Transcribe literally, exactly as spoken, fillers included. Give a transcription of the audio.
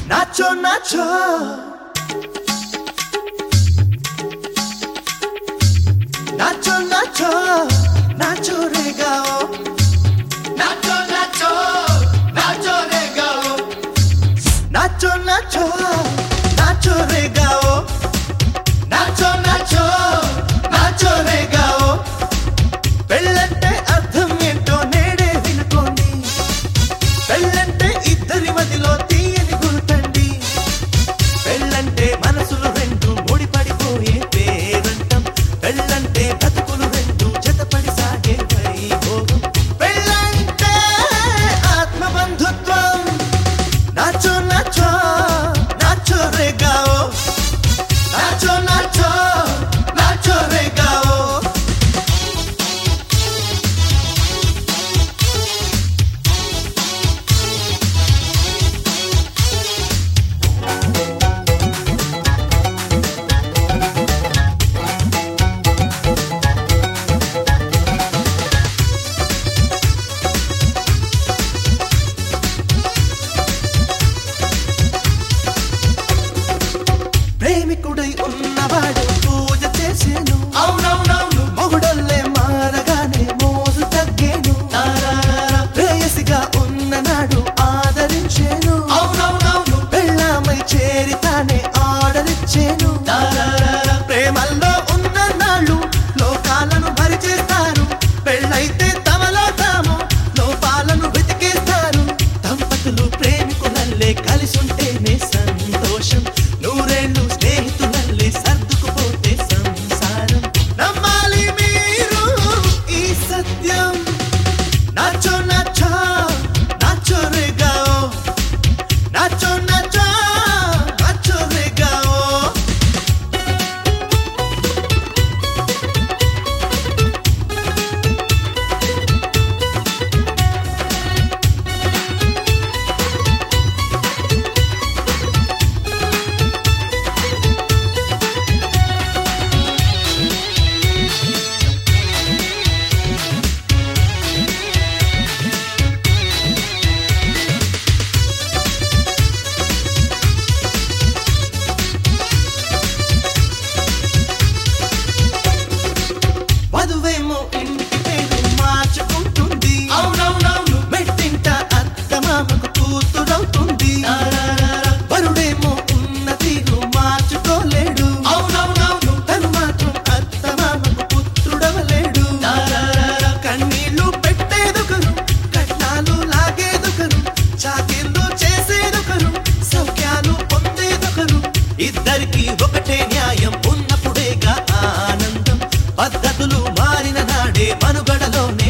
nacho, nacho. Nacho, nacho, nacho regao. Nacho, nacho, nacho regao. Nacho, nacho, nacho regao. Nacho, nacho, nacho regao. పెళ్ళంటే అర్థం ఏంటో నేడే వినుకోండి. పెళ్ళంటే ఇద్దరి మదిలో తీయని గుర్తండి. పెళ్ళంటే మనసులు రెండు ముడిపడిపోయే పేరంటం. పెళ్ళంటే బతుకులు రెండు జతపడి సాగే వైభోగం. పెళ్ళంటే ఆత్మబంధుత్వం. నాచో నాచో నాచో రేగావో. నాచో నాచో నాచో రేగావో. ప్రేమికుడై ఉన్నవాడు పూజ చేసేను. అవునవునవును మొగుడల్లే మారగానే మోజు తగ్గేను. ప్రేయసిగా ఉన్ననాడు ఆదరించేను. అవునవునవును పెళ్ళామై చేరితానే ఆర్డరిచ్చేను. ప్రేమల్లో ఉన్న నాళ్ళు లోకాలను భరిచేస్తారు. పెళ్ళైతే తమలో తాము లోపాలను వెతికేస్తారు. దంపతులు ప్రేమికులల్లే కలిసుంటేనే సంతోషం. నూరేళ్ళు స్నేహితులల్లే సర్దుకుపోతే సంసారం. నమ్మాలి మీరు ఈ సత్యం. నాచో నాచో నాచో రేగావో. నాచో నాచో నాచో రేగావో. వధువేమో ఇంటి పేరు మార్చుకుంటుంది. అవునవునవును మెట్టింట అత్తమామకు కూతురవుతుంది. వరుడేమో ఉన్న తీరు మార్చుకోలేడు. అవునవునవును తను మాత్రం అత్తమామకు పుత్రుడవలేడు. కన్నీళ్లు పెట్టేదొకరు, కట్నాలు లాగేదొకరు, చాకిర్లు చేసేదొకరు, సౌఖ్యాలు పొందేదొకరు. ఇద్దరికి ఒకటే న్యాయం ఉన్నప్పుడేగా ఆనందం. పద్ధతులు మారిన నాడే మనుగడలోనే